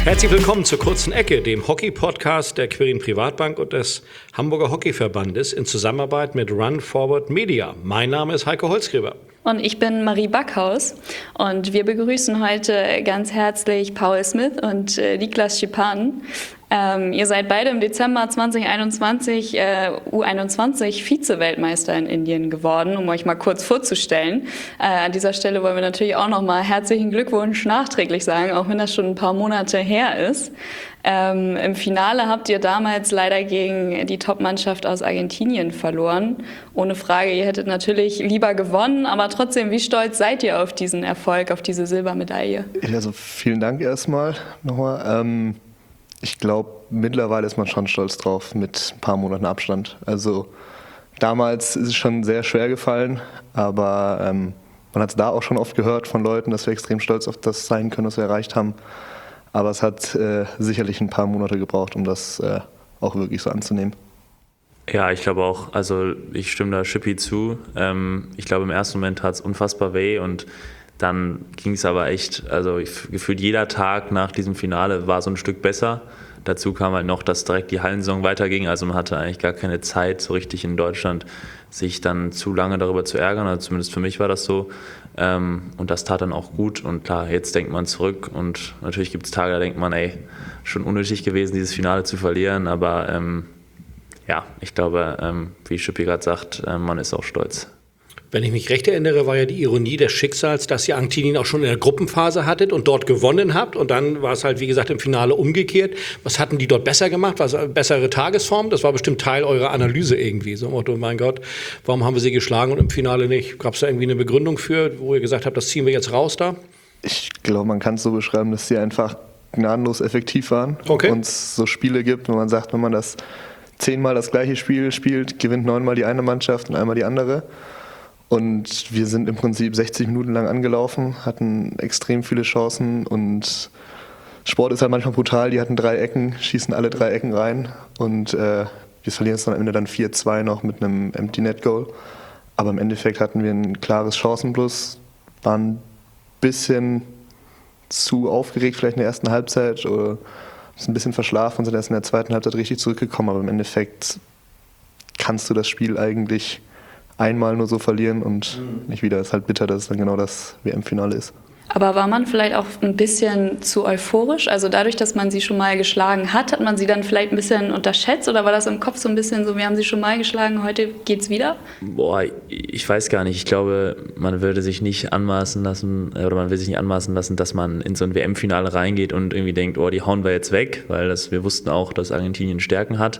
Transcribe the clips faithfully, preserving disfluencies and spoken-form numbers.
Herzlich willkommen zur Kurzen Ecke, dem Hockey-Podcast der Quirin Privatbank und des Hamburger Hockeyverbandes in Zusammenarbeit mit Run Forward Media. Mein Name ist Heiko Holzgräber. Und ich bin Marie Backhaus und wir begrüßen heute ganz herzlich Paul Smith und äh, Niklas Schippan. Ähm, ihr seid beide im Dezember zwanzig einundzwanzig äh, U einundzwanzig Vize-Weltmeister in Indien geworden, um euch mal kurz vorzustellen. Äh, an dieser Stelle wollen wir natürlich auch nochmal herzlichen Glückwunsch nachträglich sagen, auch wenn das schon ein paar Monate her ist. Ähm, Im Finale habt ihr damals leider gegen die Top-Mannschaft aus Argentinien verloren. Ohne Frage, ihr hättet natürlich lieber gewonnen, aber trotzdem, wie stolz seid ihr auf diesen Erfolg, auf diese Silbermedaille? Also vielen Dank erstmal nochmal. Ähm, ich glaube, mittlerweile ist man schon stolz drauf mit ein paar Monaten Abstand. Also damals ist es schon sehr schwer gefallen, aber ähm, man hat es da auch schon oft gehört von Leuten, dass wir extrem stolz auf das sein können, was wir erreicht haben. Aber es hat äh, sicherlich ein paar Monate gebraucht, um das äh, auch wirklich so anzunehmen. Ja, ich glaube auch, also ich stimme da Schippi zu. Ähm, ich glaube, im ersten Moment tat es unfassbar weh und dann ging es aber echt, also ich, gefühlt jeder Tag nach diesem Finale war so ein Stück besser. Dazu kam halt noch, dass direkt die Hallensaison weiterging, also man hatte eigentlich gar keine Zeit so richtig in Deutschland, sich dann zu lange darüber zu ärgern, also zumindest für mich war das so. Ähm, und das tat dann auch gut und klar, jetzt denkt man zurück und natürlich gibt es Tage, da denkt man, ey, schon unnötig gewesen, dieses Finale zu verlieren, aber ähm, ja, ich glaube, ähm, wie Schippi gerade sagt, äh, man ist auch stolz. Wenn ich mich recht erinnere, war ja die Ironie des Schicksals, dass ihr Argentinien auch schon in der Gruppenphase hattet und dort gewonnen habt. Und dann war es halt, wie gesagt, im Finale umgekehrt. Was hatten die dort besser gemacht? Was eine bessere Tagesform? Das war bestimmt Teil eurer Analyse irgendwie. So, Motto, mein Gott, warum haben wir sie geschlagen und im Finale nicht? Gab es da irgendwie eine Begründung für, wo ihr gesagt habt, das ziehen wir jetzt raus da? Ich glaube, man kann es so beschreiben, dass sie einfach gnadenlos effektiv waren. Okay. Und es so Spiele gibt, wo man sagt, wenn man das zehnmal das gleiche Spiel spielt, gewinnt neunmal die eine Mannschaft und einmal die andere. Und wir sind im Prinzip sechzig Minuten lang angelaufen, hatten extrem viele Chancen und Sport ist halt manchmal brutal. Die hatten drei Ecken, schießen alle drei Ecken rein und äh, wir verlieren es dann am Ende dann vier zwei noch mit einem Empty Net Goal. Aber im Endeffekt hatten wir ein klares Chancenplus, waren ein bisschen zu aufgeregt vielleicht in der ersten Halbzeit oder sind ein bisschen verschlafen und sind erst in der zweiten Halbzeit richtig zurückgekommen. Aber im Endeffekt kannst du das Spiel eigentlich einmal nur so verlieren und nicht wieder. Es ist halt bitter, dass es dann genau das W M-Finale ist. Aber war man vielleicht auch ein bisschen zu euphorisch? Also dadurch, dass man sie schon mal geschlagen hat, hat man sie dann vielleicht ein bisschen unterschätzt? Oder war das im Kopf so ein bisschen so, wir haben sie schon mal geschlagen, heute geht's wieder? Boah, ich weiß gar nicht. Ich glaube, man würde sich nicht anmaßen lassen, oder man will sich nicht anmaßen lassen, dass man in so ein W M-Finale reingeht und irgendwie denkt, oh, die hauen wir jetzt weg, weil das, wir wussten auch, dass Argentinien Stärken hat.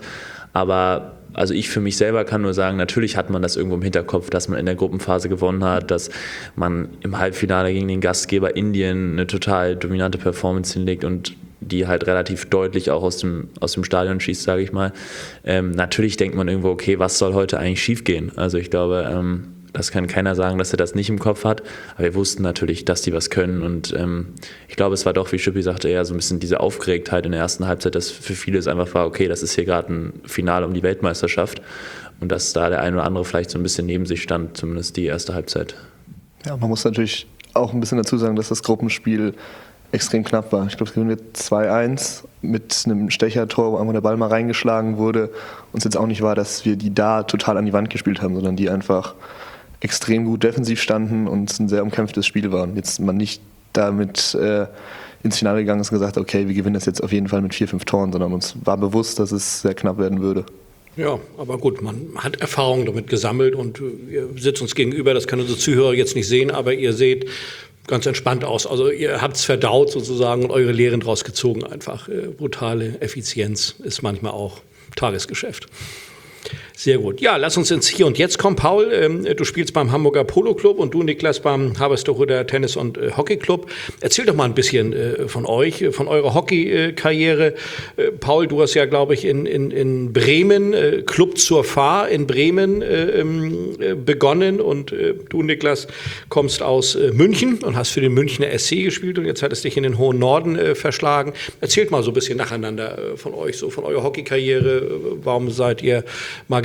Aber also ich für mich selber kann nur sagen, natürlich hat man das irgendwo im Hinterkopf, dass man in der Gruppenphase gewonnen hat, dass man im Halbfinale gegen den Gastgeber Indien eine total dominante Performance hinlegt und die halt relativ deutlich auch aus dem, aus dem Stadion schießt, sage ich mal. Ähm, natürlich denkt man irgendwo, okay, was soll heute eigentlich schiefgehen? Also ich glaube, ähm, das kann keiner sagen, dass er das nicht im Kopf hat. Aber wir wussten natürlich, dass die was können. Und ähm, ich glaube, es war doch, wie Schippi sagte, eher so ein bisschen diese Aufgeregtheit in der ersten Halbzeit, dass für viele es einfach war, okay, das ist hier gerade ein Finale um die Weltmeisterschaft. Und dass da der ein oder andere vielleicht so ein bisschen neben sich stand, zumindest die erste Halbzeit. Ja, man muss natürlich auch ein bisschen dazu sagen, dass das Gruppenspiel extrem knapp war. Ich glaube, es gewinnen wir zwei eins mit einem Stechertor, wo einmal der Ball mal reingeschlagen wurde. Und es jetzt auch nicht war, dass wir die da total an die Wand gespielt haben, sondern die einfach extrem gut defensiv standen und es ein sehr umkämpftes Spiel war. Und jetzt man nicht damit äh, ins Finale gegangen ist und gesagt, okay, wir gewinnen das jetzt auf jeden Fall mit vier, fünf Toren, sondern uns war bewusst, dass es sehr knapp werden würde. Ja, aber gut, man hat Erfahrung damit gesammelt und ihr sitzt uns gegenüber, das können unsere Zuhörer jetzt nicht sehen, aber ihr seht ganz entspannt aus. Also ihr habt es verdaut sozusagen und eure Lehren draus gezogen einfach. Äh, brutale Effizienz ist manchmal auch Tagesgeschäft. Sehr gut. Ja, lass uns ins Hier und Jetzt kommen. Paul, ähm, du spielst beim Hamburger Polo Club und du, Niklas, beim Haberstorhuder Tennis- und äh, Hockey Club. Erzähl doch mal ein bisschen äh, von euch, von eurer Hockey-Karriere. Äh, Paul, du hast ja, glaube ich, in, in, in Bremen, äh, Club zur Fahr in Bremen äh, äh, begonnen und äh, du, Niklas, kommst aus äh, München und hast für den Münchner S C gespielt und jetzt hat es dich in den hohen Norden äh, verschlagen. Erzählt mal so ein bisschen nacheinander äh, von euch, so von eurer Hockey-Karriere. Warum seid ihr mal gewesen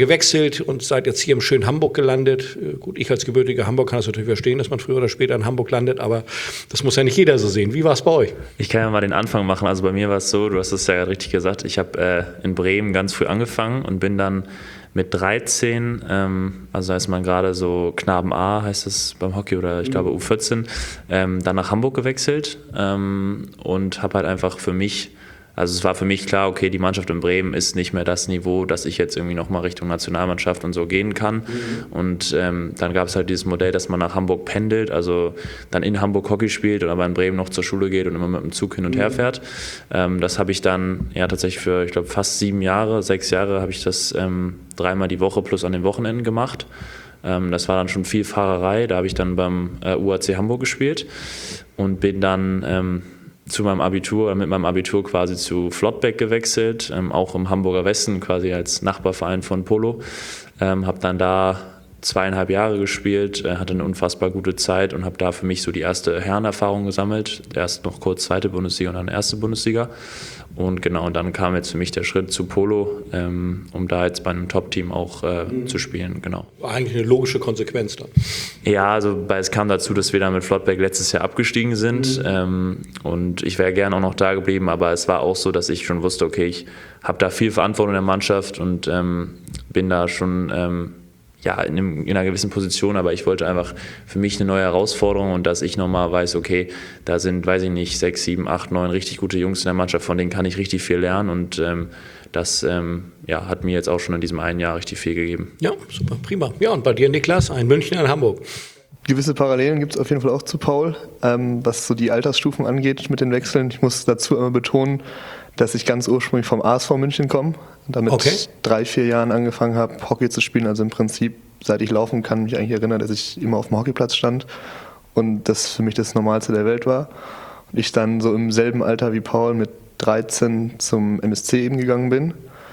gewechselt und seid jetzt hier im schönen Hamburg gelandet. Gut, ich als gebürtiger Hamburg kann es natürlich verstehen, dass man früher oder später in Hamburg landet, aber das muss ja nicht jeder so sehen. Wie war es bei euch? Ich kann ja mal den Anfang machen. Also bei mir war es so, du hast es ja gerade richtig gesagt, ich habe äh, in Bremen ganz früh angefangen und bin dann mit dreizehn, ähm, also heißt man gerade so Knaben A, heißt es beim Hockey, oder ich glaube U vierzehn, ähm, dann nach Hamburg gewechselt ähm, und habe halt einfach für mich, also es war für mich klar, okay, die Mannschaft in Bremen ist nicht mehr das Niveau, dass ich jetzt irgendwie nochmal Richtung Nationalmannschaft und so gehen kann. Mhm. Und ähm, dann gab es halt dieses Modell, dass man nach Hamburg pendelt, also dann in Hamburg Hockey spielt und aber in Bremen noch zur Schule geht und immer mit dem Zug hin und her fährt. Ähm, das habe ich dann ja tatsächlich für, ich glaube, fast sieben Jahre, sechs Jahre habe ich das ähm, dreimal die Woche plus an den Wochenenden gemacht. Ähm, das war dann schon viel Fahrerei. Da habe ich dann beim äh, U A C Hamburg gespielt und bin dann ähm, zu meinem Abitur, mit meinem Abitur quasi zu Flottbeck gewechselt, ähm, auch im Hamburger Westen, quasi als Nachbarverein von Polo. Ähm, habe dann da zweieinhalb Jahre gespielt, äh, hatte eine unfassbar gute Zeit und habe da für mich so die erste Herrenerfahrung gesammelt. Erst noch kurz zweite Bundesliga und dann erste Bundesliga. Und genau, und dann kam jetzt für mich der Schritt zu Polo, ähm, um da jetzt bei einem Top-Team auch äh, mhm. zu spielen, genau. War eigentlich eine logische Konsequenz dann. Ja, also weil es kam dazu, dass wir da mit Flottbeck letztes Jahr abgestiegen sind mhm. ähm, und ich wäre gerne auch noch da geblieben, aber es war auch so, dass ich schon wusste, okay, ich habe da viel Verantwortung in der Mannschaft und ähm, bin da schon ähm, ja, in, einem, in einer gewissen Position, aber ich wollte einfach für mich eine neue Herausforderung und dass ich nochmal weiß, okay, da sind, weiß ich nicht, sechs, sieben, acht, neun richtig gute Jungs in der Mannschaft, von denen kann ich richtig viel lernen und ähm, das ähm, ja, hat mir jetzt auch schon in diesem einen Jahr richtig viel gegeben. Ja, super, prima. Ja, und bei dir, Niklas, ein München, ein Hamburg. Gewisse Parallelen gibt es auf jeden Fall auch zu Paul, ähm, was so die Altersstufen angeht mit den Wechseln. Ich muss dazu immer betonen, dass ich ganz ursprünglich vom A S V München komme und damit okay. drei, vier Jahren angefangen habe, Hockey zu spielen. Also im Prinzip, seit ich laufen kann, mich eigentlich erinnern, dass ich immer auf dem Hockeyplatz stand und das für mich das Normalste der Welt war. Und ich dann so im selben Alter wie Paul mit dreizehn zum M S C eben gegangen bin.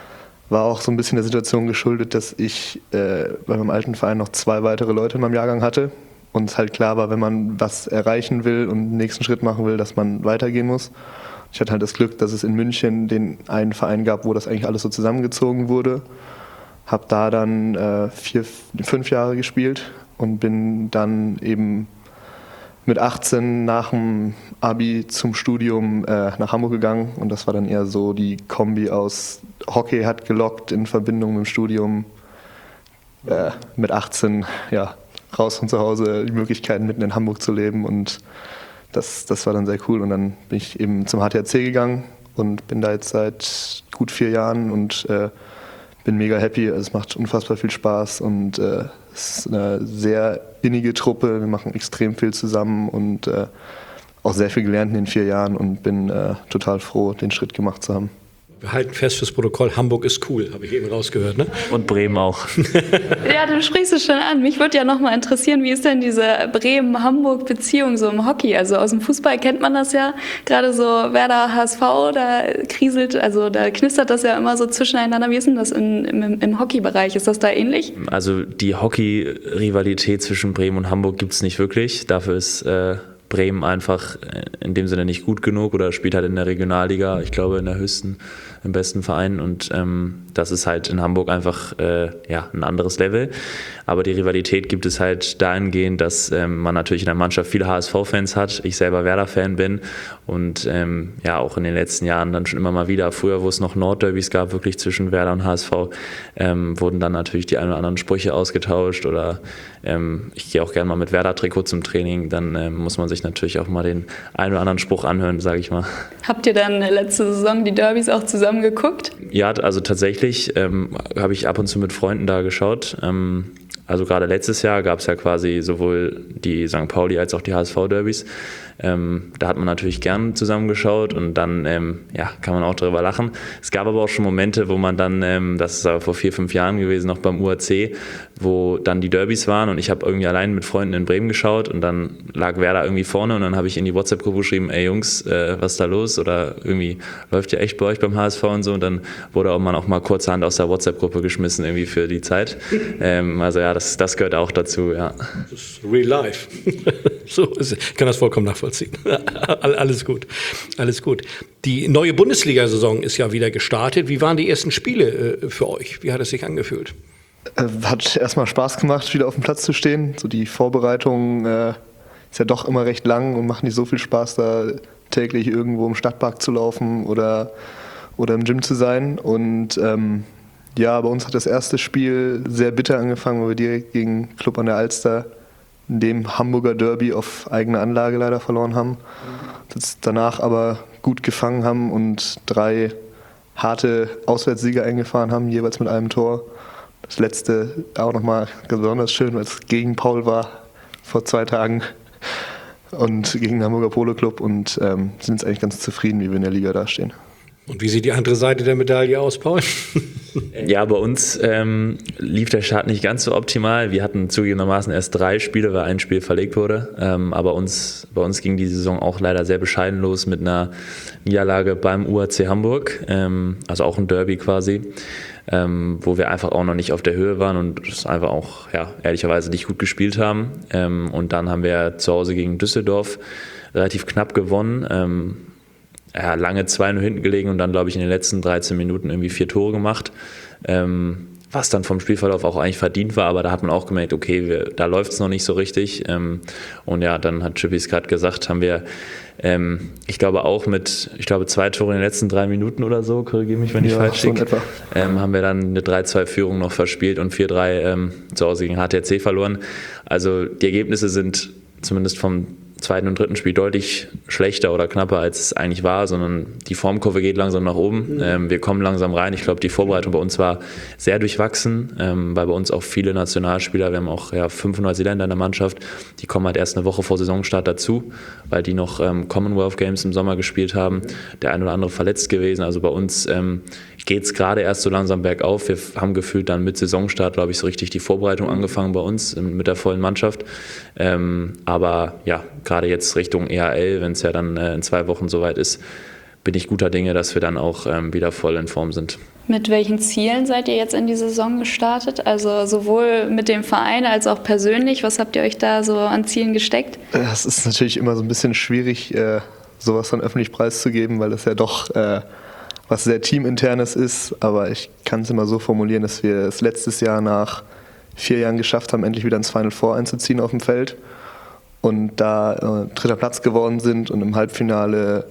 War auch so ein bisschen der Situation geschuldet, dass ich äh, bei meinem alten Verein noch zwei weitere Leute in meinem Jahrgang hatte. Und es halt klar war, wenn man was erreichen will und den nächsten Schritt machen will, dass man weitergehen muss. Ich hatte halt das Glück, dass es in München den einen Verein gab, wo das eigentlich alles so zusammengezogen wurde. Habe da dann äh, vier, fünf Jahre gespielt und bin dann eben mit achtzehn nach dem Abi zum Studium äh, nach Hamburg gegangen. Und das war dann eher so die Kombi aus Hockey hat gelockt in Verbindung mit dem Studium. Äh, mit achtzehn, ja, raus von zu Hause, die Möglichkeiten mitten in Hamburg zu leben und das, das war dann sehr cool und dann bin ich eben zum H T H C gegangen und bin da jetzt seit gut vier Jahren und äh, bin mega happy, also es macht unfassbar viel Spaß und äh, es ist eine sehr innige Truppe, wir machen extrem viel zusammen und äh, auch sehr viel gelernt in den vier Jahren und bin äh, total froh, den Schritt gemacht zu haben. Wir halten fest fürs Protokoll, Hamburg ist cool, habe ich eben rausgehört, ne? Und Bremen auch. Ja, du sprichst es schon an. Mich würde ja noch mal interessieren, wie ist denn diese Bremen-Hamburg-Beziehung so im Hockey? Also aus dem Fußball kennt man das ja, gerade so Werder, H S V, da kriselt, also da knistert das ja immer so zwischeneinander. Wie ist denn das in, im, im Hockeybereich? Ist das da ähnlich? Also die Hockey-Rivalität zwischen Bremen und Hamburg gibt es nicht wirklich. Dafür ist äh Bremen einfach in dem Sinne nicht gut genug oder spielt halt in der Regionalliga, ich glaube in der höchsten, im besten Verein und ähm, das ist halt in Hamburg einfach äh, ja, ein anderes Level. Aber die Rivalität gibt es halt dahingehend, dass ähm, man natürlich in der Mannschaft viele H S V-Fans hat, ich selber Werder-Fan bin und ähm, ja auch in den letzten Jahren dann schon immer mal wieder, früher wo es noch Nordderbys gab, wirklich zwischen Werder und H S V, ähm, wurden dann natürlich die ein oder anderen Sprüche ausgetauscht oder ähm, ich gehe auch gerne mal mit Werder-Trikot zum Training, dann ähm, muss man sich natürlich auch mal den einen oder anderen Spruch anhören, sage ich mal. Habt ihr dann letzte Saison die Derbys auch zusammen geguckt? Ja, also tatsächlich ähm, habe ich ab und zu mit Freunden da geschaut. Ähm, also gerade letztes Jahr gab es ja quasi sowohl die Sankt Pauli als auch die H S V-Derbys. Ähm, da hat man natürlich gern zusammengeschaut und dann ähm, ja, kann man auch darüber lachen. Es gab aber auch schon Momente, wo man dann, ähm, das ist aber vor vier, fünf Jahren gewesen, noch beim U A C, wo dann die Derbys waren und ich habe irgendwie allein mit Freunden in Bremen geschaut und dann lag Werder irgendwie vorne und dann habe ich in die WhatsApp-Gruppe geschrieben, ey Jungs, äh, was ist da los? Oder irgendwie läuft ja echt bei euch beim H S V und so und dann wurde auch man auch mal kurzerhand aus der WhatsApp-Gruppe geschmissen irgendwie für die Zeit. ähm, also ja, das, das gehört auch dazu, ja. Das ist real life. So ist es. Ich kann das vollkommen nachvollziehen. Alles gut, alles gut. Die neue Bundesliga-Saison ist ja wieder gestartet. Wie waren die ersten Spiele äh, für euch? Wie hat es sich angefühlt? Hat erstmal Spaß gemacht, wieder auf dem Platz zu stehen. So die Vorbereitung äh, ist ja doch immer recht lang und macht nicht so viel Spaß, da täglich irgendwo im Stadtpark zu laufen oder, oder im Gym zu sein. Und ähm, ja, bei uns hat das erste Spiel sehr bitter angefangen, weil wir direkt gegen Club an der Alster in dem Hamburger Derby auf eigene Anlage leider verloren haben. Das danach aber gut gefangen haben und drei harte Auswärtssiege eingefahren haben, jeweils mit einem Tor. Das letzte auch nochmal besonders schön, weil es gegen Paul war vor zwei Tagen und gegen den Hamburger Polo Club und ähm, sind jetzt eigentlich ganz zufrieden, wie wir in der Liga dastehen. Und wie sieht die andere Seite der Medaille aus, Paul? Ja, bei uns ähm, lief der Start nicht ganz so optimal. Wir hatten zugegebenermaßen erst drei Spiele, weil ein Spiel verlegt wurde. Ähm, aber uns, bei uns ging die Saison auch leider sehr bescheiden los mit einer Niederlage beim U A C Hamburg, ähm, also auch ein Derby quasi, ähm, wo wir einfach auch noch nicht auf der Höhe waren und es einfach auch ja, ehrlicherweise nicht gut gespielt haben. Ähm, und dann haben wir zu Hause gegen Düsseldorf relativ knapp gewonnen. Ähm, Ja, lange zwei null hinten gelegen und dann, glaube ich, in den letzten dreizehn Minuten irgendwie vier Tore gemacht, ähm, was dann vom Spielverlauf auch eigentlich verdient war, aber da hat man auch gemerkt, okay, wir, da läuft es noch nicht so richtig ähm, und ja, dann hat Chippy es gerade gesagt, haben wir, ähm, ich glaube auch mit, ich glaube zwei Tore in den letzten drei Minuten oder so, korrigiere mich, wenn ich ja, falsch so liege, ähm, haben wir dann eine drei zwei Führung noch verspielt und vier drei ähm, zu Hause gegen H T R C verloren. Also die Ergebnisse sind zumindest vom zweiten und dritten Spiel deutlich schlechter oder knapper, als es eigentlich war, sondern die Formkurve geht langsam nach oben. Mhm. Ähm, wir kommen langsam rein. Ich glaube, die Vorbereitung bei uns war sehr durchwachsen, ähm, weil bei uns auch viele Nationalspieler, wir haben auch ja, fünf Neuseeländer in der Mannschaft, die kommen halt erst eine Woche vor Saisonstart dazu, weil die noch ähm, Commonwealth Games im Sommer gespielt haben. Der ein oder andere verletzt gewesen. Also bei uns ähm, geht es gerade erst so langsam bergauf. Wir haben gefühlt dann mit Saisonstart, glaube ich, so richtig die Vorbereitung angefangen bei uns mit der vollen Mannschaft. Ähm, aber ja, gerade jetzt Richtung E H L, wenn es ja dann äh, in zwei Wochen soweit ist, bin ich guter Dinge, dass wir dann auch ähm, wieder voll in Form sind. Mit welchen Zielen seid ihr jetzt in die Saison gestartet? Also sowohl mit dem Verein als auch persönlich. Was habt ihr euch da so an Zielen gesteckt? Das ist natürlich immer so ein bisschen schwierig, äh, sowas dann öffentlich preiszugeben, weil das ja doch äh, was sehr Teaminternes ist. Aber ich kann es immer so formulieren, dass wir es letztes Jahr nach vier Jahren geschafft haben, endlich wieder ins Final Four einzuziehen auf dem Feld. Und da äh, dritter Platz geworden sind und im Halbfinale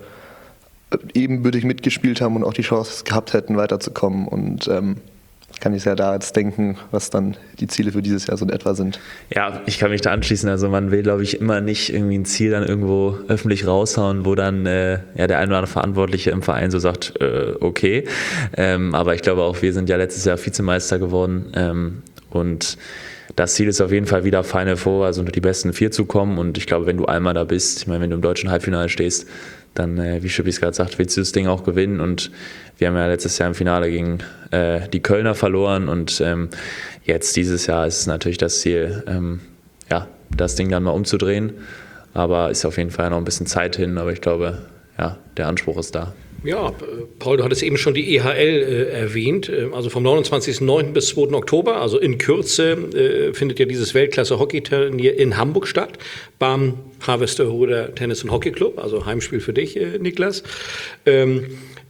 ebenbürtig mitgespielt haben und auch die Chance gehabt hätten, weiterzukommen. Und ähm, kann ich ja da jetzt denken, was dann die Ziele für dieses Jahr so in etwa sind. Ja, ich kann mich da anschließen. Also man will, glaube ich, immer nicht irgendwie ein Ziel dann irgendwo öffentlich raushauen, wo dann äh, ja, der ein oder andere Verantwortliche im Verein so sagt, äh, okay. Ähm, aber ich glaube auch, wir sind ja letztes Jahr Vizemeister geworden ähm, und das Ziel ist auf jeden Fall wieder Final Four, also unter die besten vier zu kommen. Und ich glaube, wenn du einmal da bist, ich meine, wenn du im deutschen Halbfinale stehst, dann, äh, wie Schippi es gerade sagt, willst du das Ding auch gewinnen. Und wir haben ja letztes Jahr im Finale gegen äh, die Kölner verloren. Und ähm, jetzt dieses Jahr ist es natürlich das Ziel, ähm, ja, das Ding dann mal umzudrehen. Aber ist auf jeden Fall noch ein bisschen Zeit hin. Aber ich glaube, ja, der Anspruch ist da. Ja, Paul, du hattest eben schon die E H L äh, erwähnt. Also vom neunundzwanzigsten neunten bis zweiten Oktober, also in Kürze, äh, findet ja dieses Weltklasse-Hockey-Turnier in Hamburg statt. Beim Harvesterhuder Tennis und Hockey Club, also Heimspiel für dich, äh, Niklas. Ähm,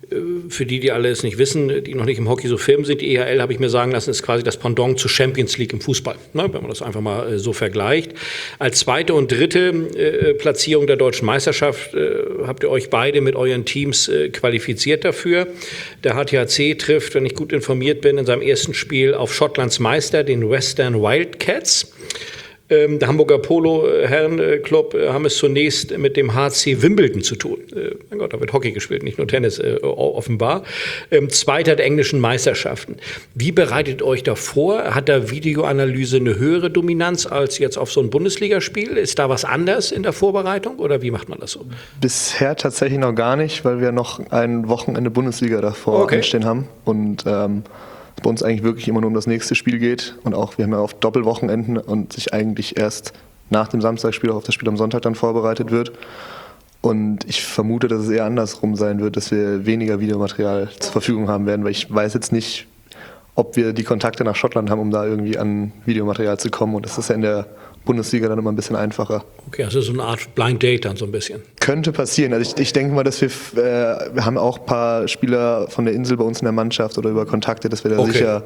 Für die, die alle es nicht wissen, die noch nicht im Hockey so firm sind, die E H L, habe ich mir sagen lassen, ist quasi das Pendant zur Champions League im Fußball, ne, wenn man das einfach mal äh, so vergleicht. Als zweite und dritte äh, Platzierung der deutschen Meisterschaft äh, habt ihr euch beide mit euren Teams äh, qualifiziert dafür. Der H T H C trifft, wenn ich gut informiert bin, in seinem ersten Spiel auf Schottlands Meister, den Western Wildcats. Ähm, der Hamburger Polo-Herrenclub äh, haben es zunächst mit dem H C Wimbledon zu tun. Äh, mein Gott, da wird Hockey gespielt, nicht nur Tennis, äh, offenbar. Ähm, Zweiter der englischen Meisterschaften. Wie bereitet euch da vor? Hat da Videoanalyse eine höhere Dominanz als jetzt auf so ein Bundesligaspiel? Ist da was anders in der Vorbereitung oder wie macht man das so? Bisher tatsächlich noch gar nicht, weil wir noch ein Wochenende Bundesliga davor okay. anstehen haben. Und ähm, bei uns eigentlich wirklich immer nur um das nächste Spiel geht und auch wir haben ja oft Doppelwochenenden und sich eigentlich erst nach dem Samstagsspiel auch auf das Spiel am Sonntag dann vorbereitet wird. Und ich vermute, dass es eher andersrum sein wird, dass wir weniger Videomaterial zur Verfügung haben werden, weil ich weiß jetzt nicht, ob wir die Kontakte nach Schottland haben, um da irgendwie an Videomaterial zu kommen. Und das ist ja in der Bundesliga dann immer ein bisschen einfacher. Okay, also so eine Art Blind Date dann so ein bisschen. Könnte passieren. Also ich, ich denke mal, dass wir, äh, wir haben auch ein paar Spieler von der Insel bei uns in der Mannschaft oder über Kontakte, dass wir da okay. sicher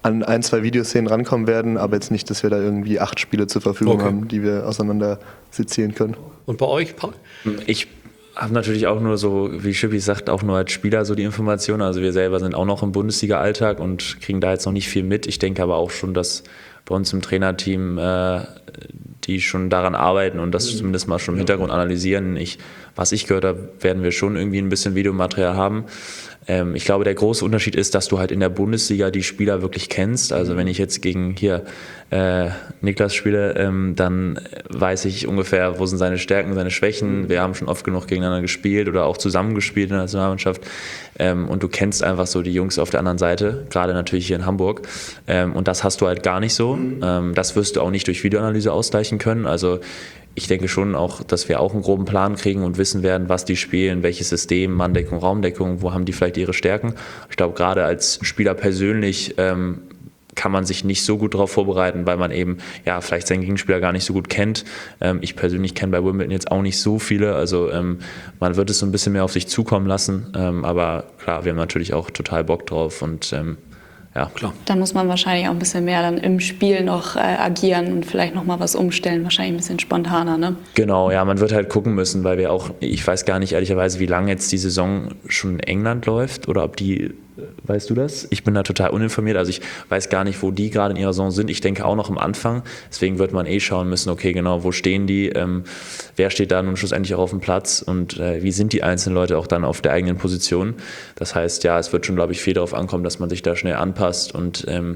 an ein, zwei Videoszenen rankommen werden, aber jetzt nicht, dass wir da irgendwie acht Spiele zur Verfügung Okay. haben, die wir auseinander sezieren können. Und bei euch, Paul? Ich habe natürlich auch nur so, wie Schippi sagt, auch nur als Spieler so die Informationen. Also wir selber sind auch noch im Bundesliga-Alltag und kriegen da jetzt noch nicht viel mit. Ich denke aber auch schon, dass bei uns im Trainerteam äh, die schon daran arbeiten und das zumindest mal schon im Hintergrund analysieren. Ich, was ich gehört habe, werden wir schon irgendwie ein bisschen Videomaterial haben. Ähm, ich glaube, der große Unterschied ist, dass du halt in der Bundesliga die Spieler wirklich kennst. Also wenn ich jetzt gegen hier äh, Niklas spiele, ähm, dann weiß ich ungefähr, wo sind seine Stärken, seine Schwächen. Wir haben schon oft genug gegeneinander gespielt oder auch zusammengespielt in der Nationalmannschaft. Ähm, und du kennst einfach so die Jungs auf der anderen Seite, gerade natürlich hier in Hamburg. Ähm, und das hast du halt gar nicht so. Ähm, das wirst du auch nicht durch Videoanalyse ausgleichen können. Also ich denke schon auch, dass wir auch einen groben Plan kriegen und wissen werden, was die spielen, welches System, Manndeckung, Raumdeckung, wo haben die vielleicht ihre Stärken. Ich glaube, gerade als Spieler persönlich ähm, kann man sich nicht so gut darauf vorbereiten, weil man eben ja vielleicht seinen Gegenspieler gar nicht so gut kennt. Ähm, ich persönlich kenne bei Wimbledon jetzt auch nicht so viele, also ähm, man wird es so ein bisschen mehr auf sich zukommen lassen, ähm, aber klar, wir haben natürlich auch total Bock drauf und ähm, ja, klar. Dann muss man wahrscheinlich auch ein bisschen mehr dann im Spiel noch äh, agieren und vielleicht noch mal was umstellen, wahrscheinlich ein bisschen spontaner, ne? Genau, ja, man wird halt gucken müssen, weil wir auch, ich weiß gar nicht ehrlicherweise, wie lange jetzt die Saison schon in England läuft oder ob die, weißt du das? Ich bin da total uninformiert, also ich weiß gar nicht, wo die gerade in ihrer Saison sind. Ich denke auch noch am Anfang, deswegen wird man eh schauen müssen, okay, genau, wo stehen die, ähm, wer steht da nun schlussendlich auch auf dem Platz und äh, wie sind die einzelnen Leute auch dann auf der eigenen Position. Das heißt, ja, es wird schon, glaube ich, viel darauf ankommen, dass man sich da schnell anpasst und ähm,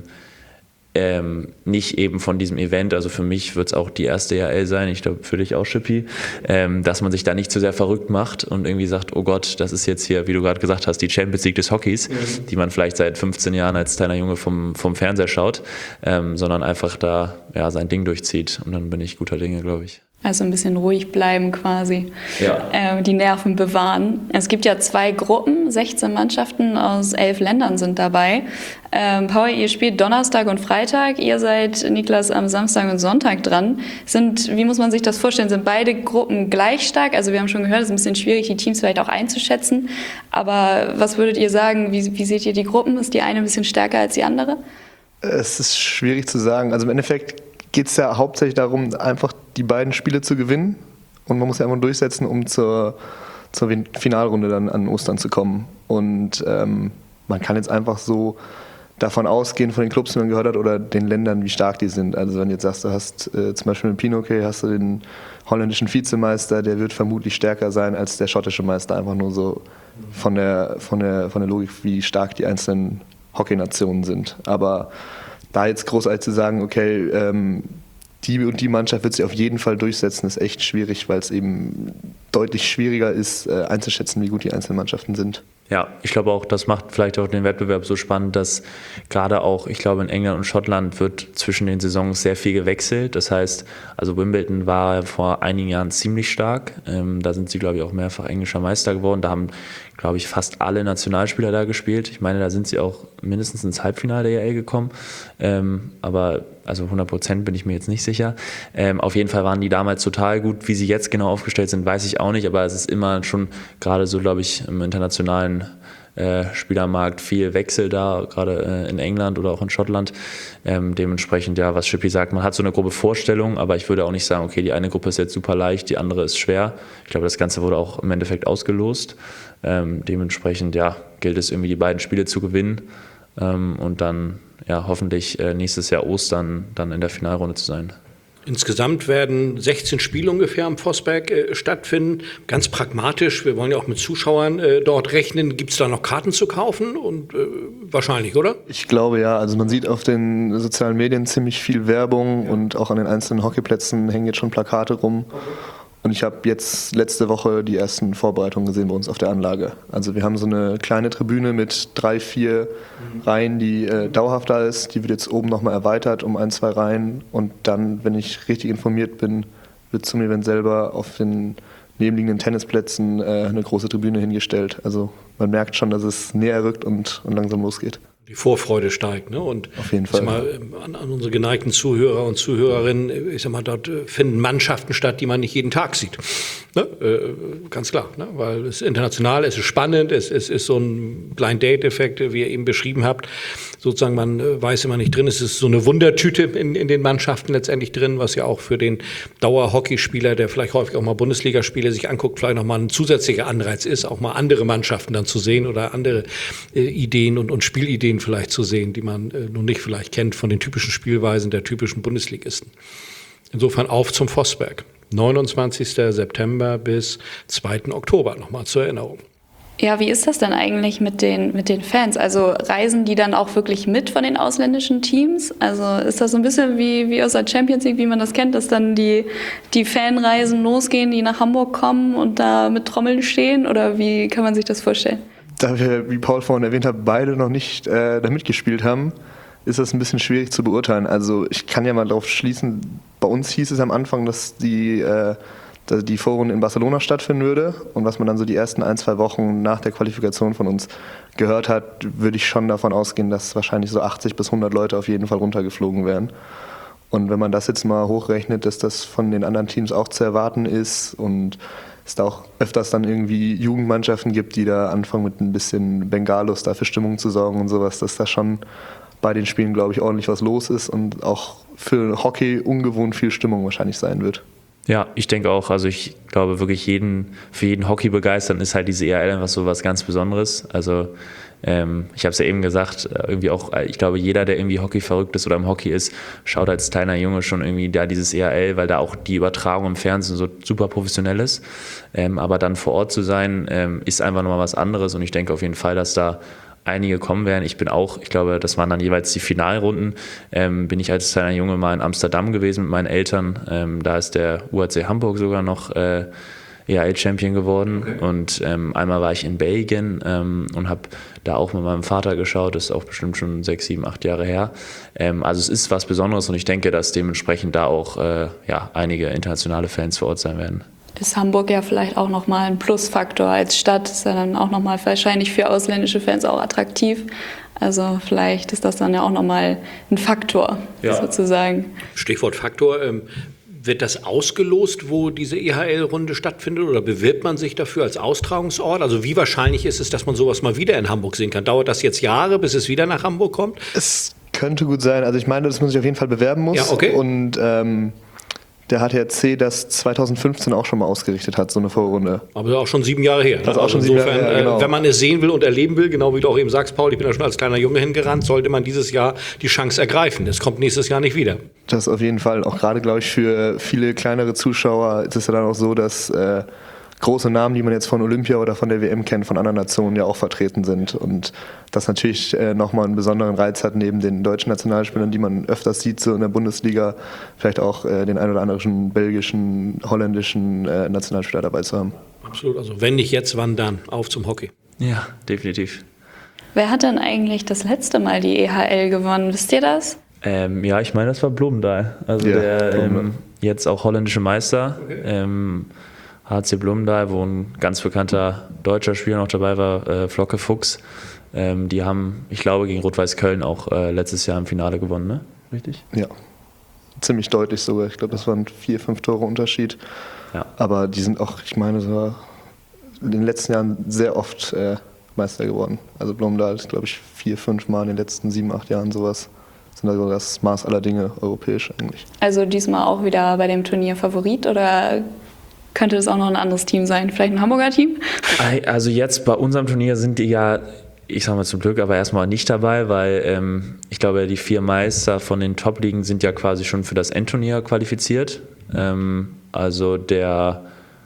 Ähm, nicht eben von diesem Event, also für mich wird es auch die erste E H L sein, ich glaube für dich auch, Schippi, ähm, dass man sich da nicht zu sehr verrückt macht und irgendwie sagt, oh Gott, das ist jetzt hier, wie du gerade gesagt hast, die Champions League des Hockeys, mhm. die man vielleicht seit fünfzehn Jahren als kleiner Junge vom, vom Fernseher schaut, ähm, sondern einfach da ja, sein Ding durchzieht und dann bin ich guter Dinge, glaube ich. Also ein bisschen ruhig bleiben quasi, ja. äh, die Nerven bewahren. Es gibt ja zwei Gruppen, sechzehn Mannschaften aus elf Ländern sind dabei. Ähm, Paul, ihr spielt Donnerstag und Freitag, ihr seid, Niklas, am Samstag und Sonntag dran. Sind, wie muss man sich das vorstellen, sind beide Gruppen gleich stark? Also wir haben schon gehört, es ist ein bisschen schwierig, die Teams vielleicht auch einzuschätzen. Aber was würdet ihr sagen, wie, wie seht ihr die Gruppen? Ist die eine ein bisschen stärker als die andere? Es ist schwierig zu sagen. Also im Endeffekt geht es ja hauptsächlich darum, einfach die beiden Spiele zu gewinnen. Und man muss ja einfach durchsetzen, um zur, zur Finalrunde dann an Ostern zu kommen. Und ähm, man kann jetzt einfach so davon ausgehen, von den Clubs, die man gehört hat, oder den Ländern, wie stark die sind. Also wenn du jetzt sagst, du hast äh, zum Beispiel in Pinoquet hast du den holländischen Vizemeister, der wird vermutlich stärker sein als der schottische Meister. Einfach nur so von der, von der, von der Logik, wie stark die einzelnen Hockeynationen sind. Aber da jetzt großartig zu sagen, okay, ähm, die und die Mannschaft wird sich auf jeden Fall durchsetzen, ist echt schwierig, weil es eben deutlich schwieriger ist, äh, einzuschätzen, wie gut die einzelnen Mannschaften sind. Ja, ich glaube auch, das macht vielleicht auch den Wettbewerb so spannend, dass gerade auch, ich glaube in England und Schottland wird zwischen den Saisons sehr viel gewechselt. Das heißt, also Wimbledon war vor einigen Jahren ziemlich stark. Ähm, da sind sie, glaube ich, auch mehrfach englischer Meister geworden. Da haben, glaube ich, fast alle Nationalspieler da gespielt. Ich meine, da sind sie auch mindestens ins Halbfinale der E H L gekommen. Ähm, aber also hundert Prozent bin ich mir jetzt nicht sicher. Ähm, auf jeden Fall waren die damals total gut. Wie sie jetzt genau aufgestellt sind, weiß ich auch nicht. Aber es ist immer schon gerade so, glaube ich, im internationalen äh, Spielermarkt viel Wechsel da, gerade äh, in England oder auch in Schottland. Ähm, dementsprechend, ja, was Schippi sagt, man hat so eine grobe Vorstellung, aber ich würde auch nicht sagen, okay, die eine Gruppe ist jetzt super leicht, die andere ist schwer. Ich glaube, das Ganze wurde auch im Endeffekt ausgelost. Ähm, dementsprechend, ja, gilt es irgendwie, die beiden Spiele zu gewinnen ähm, und dann ja, hoffentlich äh, nächstes Jahr Ostern dann in der Finalrunde zu sein. Insgesamt werden sechzehn Spiele ungefähr am Vossberg äh, stattfinden. Ganz pragmatisch, wir wollen ja auch mit Zuschauern äh, dort rechnen. Gibt es da noch Karten zu kaufen? Und äh, wahrscheinlich, oder? Ich glaube ja. Also man sieht auf den sozialen Medien ziemlich viel Werbung ja. Und auch an den einzelnen Hockeyplätzen hängen jetzt schon Plakate rum. Okay. Und ich habe jetzt letzte Woche die ersten Vorbereitungen gesehen bei uns auf der Anlage. Also wir haben so eine kleine Tribüne mit drei, vier mhm. Reihen, die äh, dauerhaft da ist. Die wird jetzt oben nochmal erweitert um ein, zwei Reihen. Und dann, wenn ich richtig informiert bin, wird zum Event selber auf den nebenliegenden Tennisplätzen äh, eine große Tribüne hingestellt. Also man merkt schon, dass es näher rückt und, und langsam losgeht. Die Vorfreude steigt, ne? Und auf jeden Fall. Ich sag mal, an, an unsere geneigten Zuhörer und Zuhörerinnen, ich sag mal, dort finden Mannschaften statt, die man nicht jeden Tag sieht. Ne? Äh, ganz klar, ne? Weil es ist international, es ist spannend, es, es ist so ein Blind-Date-Effekt, wie ihr eben beschrieben habt. Sozusagen, man äh, weiß immer nicht drin, es ist so eine Wundertüte in, in den Mannschaften letztendlich drin, was ja auch für den Dauerhockeyspieler, der vielleicht häufig auch mal Bundesligaspiele sich anguckt, vielleicht nochmal ein zusätzlicher Anreiz ist, auch mal andere Mannschaften dann zu sehen oder andere äh, Ideen und, und Spielideen vielleicht zu sehen, die man äh, nun nicht vielleicht kennt von den typischen Spielweisen der typischen Bundesligisten. Insofern auf zum Vosberg. neunundzwanzigster September bis zweiter Oktober, nochmal zur Erinnerung. Ja, wie ist das denn eigentlich mit den, mit den Fans? Also reisen die dann auch wirklich mit von den ausländischen Teams? Also ist das so ein bisschen wie, wie aus der Champions League, wie man das kennt, dass dann die, die Fanreisen losgehen, die nach Hamburg kommen und da mit Trommeln stehen? Oder wie kann man sich das vorstellen? Da wir, wie Paul vorhin erwähnt hat, beide noch nicht äh, da mitgespielt haben, ist das ein bisschen schwierig zu beurteilen. Also ich kann ja mal darauf schließen, bei uns hieß es am Anfang, dass die, äh, dass die Vorrunde in Barcelona stattfinden würde. Und was man dann so die ersten ein, zwei Wochen nach der Qualifikation von uns gehört hat, würde ich schon davon ausgehen, dass wahrscheinlich so achtzig bis hundert Leute auf jeden Fall runtergeflogen wären. Und wenn man das jetzt mal hochrechnet, dass das von den anderen Teams auch zu erwarten ist und es da auch öfters dann irgendwie Jugendmannschaften gibt, die da anfangen mit ein bisschen Bengalos da für Stimmung zu sorgen und sowas, dass da schon bei den Spielen, glaube ich, ordentlich was los ist und auch für Hockey ungewohnt viel Stimmung wahrscheinlich sein wird. Ja, ich denke auch, also ich glaube wirklich jeden, für jeden Hockey begeistern ist halt diese E H L einfach so was ganz Besonderes. Also ähm, ich habe es ja eben gesagt, irgendwie auch, ich glaube jeder, der irgendwie Hockey verrückt ist oder im Hockey ist, schaut als kleiner Junge schon irgendwie da dieses E H L, weil da auch die Übertragung im Fernsehen so super professionell ist. Ähm, aber dann vor Ort zu sein, ähm, ist einfach nochmal was anderes und ich denke auf jeden Fall, dass da einige kommen werden. Ich bin auch, ich glaube, das waren dann jeweils die Finalrunden, ähm, bin ich als kleiner Junge mal in Amsterdam gewesen mit meinen Eltern. Ähm, da ist der U A C Hamburg sogar noch äh, E H L-Champion geworden. Okay. Und ähm, einmal war ich in Belgien ähm, und habe da auch mit meinem Vater geschaut. Das ist auch bestimmt schon sechs, sieben, acht Jahre her. Ähm, also es ist was Besonderes und ich denke, dass dementsprechend da auch äh, ja, einige internationale Fans vor Ort sein werden. Ist Hamburg ja vielleicht auch nochmal ein Plusfaktor als Stadt, ist ja dann auch nochmal wahrscheinlich für ausländische Fans auch attraktiv. Also vielleicht ist das dann ja auch nochmal ein Faktor, ja, sozusagen. Stichwort Faktor. Ähm, wird das ausgelost, wo diese E H L-Runde stattfindet oder bewirbt man sich dafür als Austragungsort? Also wie wahrscheinlich ist es, dass man sowas mal wieder in Hamburg sehen kann? Dauert das jetzt Jahre, bis es wieder nach Hamburg kommt? Es könnte gut sein. Also ich meine, dass man sich auf jeden Fall bewerben muss. Ja, okay. Und ähm, der H T R C das zweitausendfünfzehn auch schon mal ausgerichtet hat, so eine Vorrunde. Aber auch schon sieben Jahre her. Das ist auch schon sieben Jahre her, genau. Wenn man es sehen will und erleben will, genau wie du auch eben sagst, Paul, ich bin da schon als kleiner Junge hingerannt, sollte man dieses Jahr die Chance ergreifen. Es kommt nächstes Jahr nicht wieder. Das auf jeden Fall. Auch gerade, glaube ich, für viele kleinere Zuschauer ist es ja dann auch so, dass äh, große Namen, die man jetzt von Olympia oder von der W M kennt, von anderen Nationen ja auch vertreten sind. Und das natürlich äh, nochmal einen besonderen Reiz hat, neben den deutschen Nationalspielern, die man öfters sieht, so in der Bundesliga, vielleicht auch äh, den ein oder anderen belgischen, holländischen äh, Nationalspieler dabei zu haben. Absolut. Also wenn nicht jetzt, wann dann? Auf zum Hockey. Ja, definitiv. Wer hat denn eigentlich das letzte Mal die E H L gewonnen? Wisst ihr das? Ähm, ja, ich meine, das war Bloemendaal. Also ja, der Bloemendaal. Ähm, jetzt auch holländische Meister. Okay. Ähm, H C Bloemendaal, wo ein ganz bekannter deutscher Spieler noch dabei war, äh, Flocke Fuchs. Ähm, die haben, ich glaube, gegen Rot-Weiß Köln auch äh, letztes Jahr im Finale gewonnen, ne? Richtig? Ja, ziemlich deutlich sogar. Ich glaube, das waren vier, fünf Tore Unterschied. Ja. Aber die sind auch, ich meine, so in den letzten Jahren sehr oft äh, Meister geworden. Also Bloemendaal ist, glaube ich, vier, fünf Mal in den letzten sieben, acht Jahren sowas. Das sind also das Maß aller Dinge europäisch eigentlich. Also diesmal auch wieder bei dem Turnier Favorit oder könnte das auch noch ein anderes Team sein? Vielleicht ein Hamburger Team? Also jetzt bei unserem Turnier sind die ja, ich sag mal zum Glück, aber erstmal nicht dabei, weil ähm, ich glaube, die vier Meister von den Top-Ligen sind ja quasi schon für das Endturnier qualifiziert. Ähm, also der,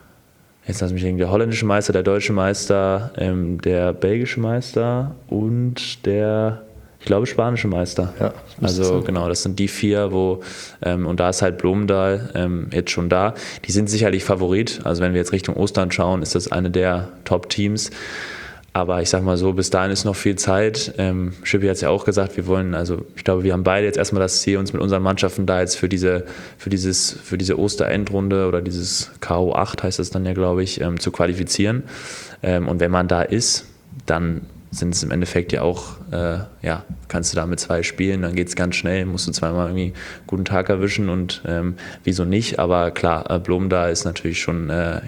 jetzt lass mich denken, der holländische Meister, der deutsche Meister, ähm, der belgische Meister und der, ich glaube, spanische Meister. Ja, also genau, das sind die vier, wo ähm, und da ist halt Bloemendaal ähm, jetzt schon da. Die sind sicherlich Favorit. Also wenn wir jetzt Richtung Ostern schauen, ist das eine der Top-Teams. Aber ich sag mal so, bis dahin ist noch viel Zeit. Ähm, Schippi hat es ja auch gesagt, wir wollen, also ich glaube, wir haben beide jetzt erstmal das Ziel, uns mit unseren Mannschaften da jetzt für diese, für dieses, für diese Osterendrunde oder dieses K O acht heißt das dann ja, glaube ich, ähm, zu qualifizieren. Ähm, und wenn man da ist, dann sind es im Endeffekt ja auch, äh, ja, kannst du da mit zwei spielen, dann geht es ganz schnell, musst du zweimal irgendwie einen guten Tag erwischen und ähm, wieso nicht, aber klar, äh, Bloemendaal ist natürlich schon, äh, ja,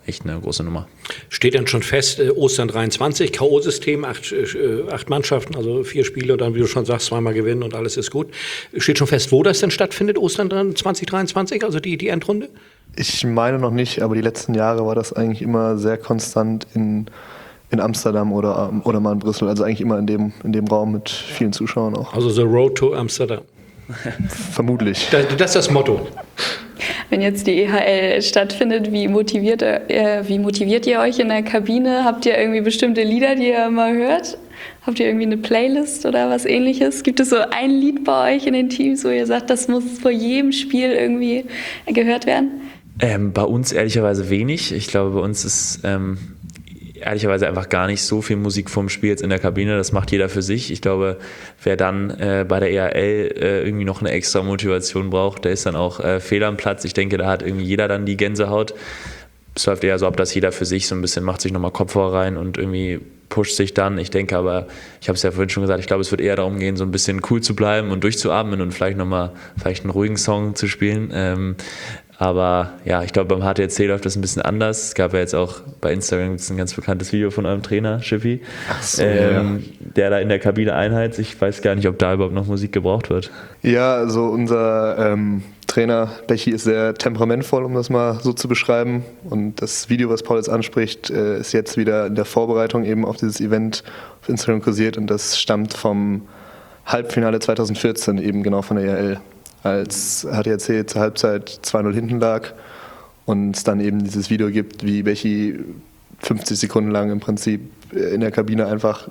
echt eine große Nummer. Steht dann schon fest, äh, Ostern dreiundzwanzig, K O-System, acht, äh, acht Mannschaften, also vier Spiele und dann, wie du schon sagst, zweimal gewinnen und alles ist gut. Steht schon fest, wo das denn stattfindet, Ostern zwanzig dreiundzwanzig, also die, die Endrunde? Ich meine noch nicht, aber die letzten Jahre war das eigentlich immer sehr konstant in, in Amsterdam oder, oder mal in Brüssel. Also eigentlich immer in dem, in dem Raum mit vielen Zuschauern auch. Also The Road to Amsterdam. Vermutlich. Das, das ist das Motto. Wenn jetzt die E H L stattfindet, wie motiviert, äh, wie motiviert ihr euch in der Kabine? Habt ihr irgendwie bestimmte Lieder, die ihr mal hört? Habt ihr irgendwie eine Playlist oder was Ähnliches? Gibt es so ein Lied bei euch in den Teams, wo ihr sagt, das muss vor jedem Spiel irgendwie gehört werden? Ähm, bei uns ehrlicherweise wenig. Ich glaube, bei uns ist ähm, ehrlicherweise einfach gar nicht so viel Musik vorm Spiel jetzt in der Kabine. Das macht jeder für sich. Ich glaube, wer dann äh, bei der E H L äh, irgendwie noch eine extra Motivation braucht, der ist dann auch äh, fehl am Platz. Ich denke, da hat irgendwie jeder dann die Gänsehaut. Es läuft eher so ab, dass jeder für sich so ein bisschen macht sich nochmal Kopfhörer rein und irgendwie pusht sich dann. Ich denke aber, ich habe es ja vorhin schon gesagt, ich glaube, es wird eher darum gehen, so ein bisschen cool zu bleiben und durchzuatmen und vielleicht nochmal vielleicht einen ruhigen Song zu spielen. Ähm, Aber ja, ich glaube, beim H T C läuft das ein bisschen anders. Es gab ja jetzt auch bei Instagram ein ganz bekanntes Video von eurem Trainer, Schippi, So, ähm, ja. der da in der Kabine einheizt. Ich weiß gar nicht, ob da überhaupt noch Musik gebraucht wird. Ja, also unser ähm, Trainer Bechi ist sehr temperamentvoll, um das mal so zu beschreiben. Und das Video, was Paul jetzt anspricht, äh, ist jetzt wieder in der Vorbereitung eben auf dieses Event auf Instagram kursiert. Und das stammt vom Halbfinale zweitausendvierzehn, eben genau von der E H L. Als H T C zur Halbzeit zwei null hinten lag und es dann eben dieses Video gibt, wie Bechi fünfzig Sekunden lang im Prinzip in der Kabine einfach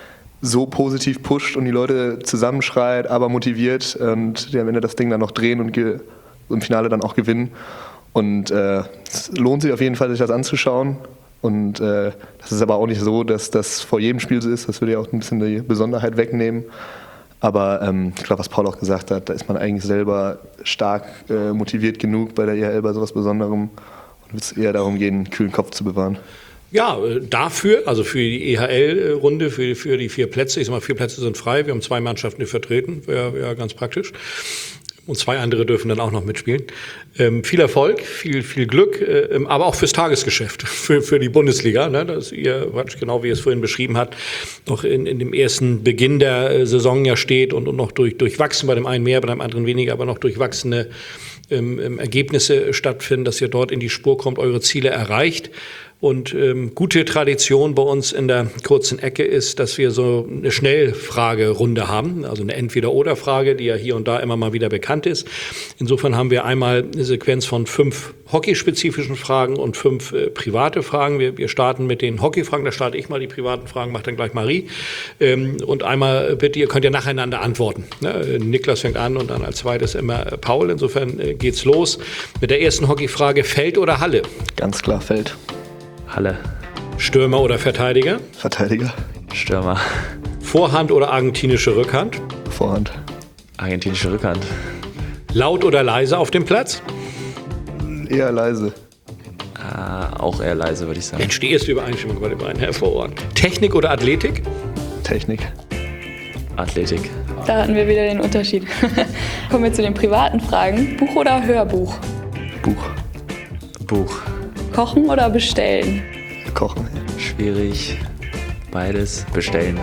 so positiv pusht und die Leute zusammenschreit, aber motiviert und die am Ende das Ding dann noch drehen und ge- im Finale dann auch gewinnen. Und äh, es lohnt sich auf jeden Fall, sich das anzuschauen. Und äh, das ist aber auch nicht so, dass das vor jedem Spiel so ist. Das würde ja auch ein bisschen die Besonderheit wegnehmen. Aber ähm, ich glaube, was Paul auch gesagt hat, da ist man eigentlich selber stark äh, motiviert genug bei der E H L bei sowas Besonderem und wird es eher darum gehen, einen kühlen Kopf zu bewahren. Ja, dafür, also für die E H L-Runde, für, für die vier Plätze, ich sag mal, vier Plätze sind frei, wir haben zwei Mannschaften, die vertreten, wäre wär ganz praktisch. Und zwei andere dürfen dann auch noch mitspielen. Ähm, viel Erfolg, viel, viel Glück, äh, aber auch fürs Tagesgeschäft, für, für die Bundesliga, ne, dass ihr, genau wie ihr es vorhin beschrieben habt, noch in, in dem ersten Beginn der äh, Saison ja steht und, und noch durch, durchwachsen, bei dem einen mehr, bei dem anderen weniger, aber noch durchwachsene ähm, Ergebnisse stattfinden, dass ihr dort in die Spur kommt, eure Ziele erreicht. Und ähm, gute Tradition bei uns in der kurzen Ecke ist, dass wir so eine Schnellfragerunde haben, also eine Entweder-Oder-Frage, die ja hier und da immer mal wieder bekannt ist. Insofern haben wir einmal eine Sequenz von fünf hockeyspezifischen Fragen und fünf äh, private Fragen. Wir, wir starten mit den Hockeyfragen, da starte ich mal, die privaten Fragen macht dann gleich Marie. Ähm, und einmal bitte, ihr könnt ja nacheinander antworten. Ne? Niklas fängt an und dann als zweites immer Paul. Insofern äh, geht's los mit der ersten Hockeyfrage: Feld oder Halle? Ganz klar Feld. Halle. Stürmer oder Verteidiger? Verteidiger. Stürmer. Vorhand oder argentinische Rückhand? Vorhand. Argentinische Rückhand. Laut oder leise auf dem Platz? Eher leise. Ah, auch eher leise, würde ich sagen. Mensch, die erste Übereinstimmung bei den beiden, hervorragend. Technik oder Athletik? Technik. Athletik. Da hatten wir wieder den Unterschied. Kommen wir zu den privaten Fragen. Buch oder Hörbuch? Buch. Buch. Kochen oder bestellen? Kochen. Schwierig. Beides. Bestellen.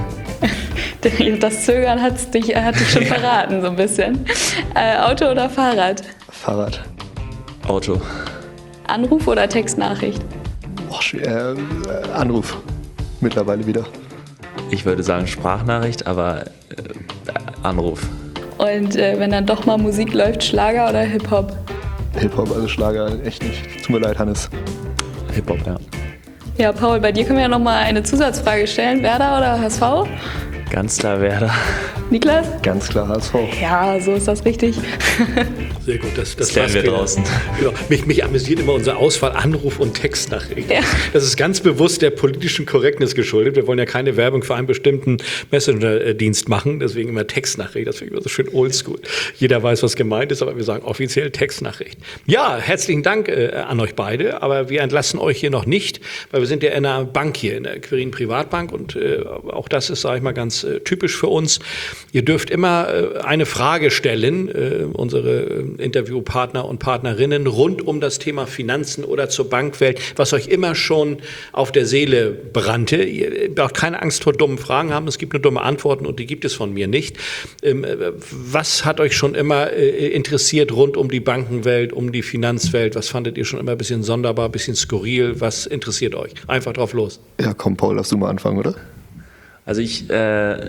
Das Zögern hat's dich, hat dich schon verraten, so ein bisschen. Äh, Auto oder Fahrrad? Fahrrad. Auto. Anruf oder Textnachricht? Boah, schwer. Äh, Anruf. Mittlerweile wieder. Ich würde sagen Sprachnachricht, aber äh, Anruf. Und äh, wenn dann doch mal Musik läuft, Schlager oder Hip-Hop? Hip-Hop, also Schlager, echt nicht. Tut mir leid, Hannes. Hip-Hop, ja. Ja, Paul, bei dir können wir ja noch mal eine Zusatzfrage stellen. Werder oder H S V? Ganz klar Werder. Niklas? Ganz klar H S V. Ja, so ist das richtig. Sehr gut, das, das, Das lernen wir war's, draußen. Genau. Mich, mich amüsiert immer unser Auswahl Anruf und Textnachricht. Ja. Das ist ganz bewusst der politischen Korrektness geschuldet. Wir wollen ja keine Werbung für einen bestimmten Messenger-Dienst machen, deswegen immer Textnachricht. Das finde ich immer so schön oldschool. Jeder weiß, was gemeint ist, aber wir sagen offiziell Textnachricht. Ja, herzlichen Dank äh, an euch beide, aber wir entlassen euch hier noch nicht, weil wir sind ja in einer Bank hier, in der Quirin Privatbank und äh, auch das ist, sage ich mal, ganz äh, typisch für uns. Ihr dürft immer äh, eine Frage stellen, äh, unsere Interviewpartner und Partnerinnen, rund um das Thema Finanzen oder zur Bankwelt, was euch immer schon auf der Seele brannte. Ihr braucht keine Angst vor dummen Fragen haben, es gibt nur dumme Antworten und die gibt es von mir nicht. Ähm, was hat euch schon immer äh, interessiert rund um die Bankenwelt, um die Finanzwelt? Was fandet ihr schon immer ein bisschen sonderbar, ein bisschen skurril? Was interessiert euch? Einfach drauf los. Ja, komm, Paul, darfst du mal anfangen, oder? Also ich, äh,